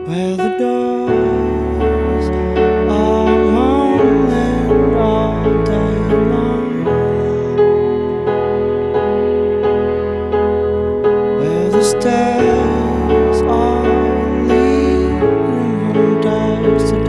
where the doors are mumbling all day long, where the stairs are leading from dark to dark.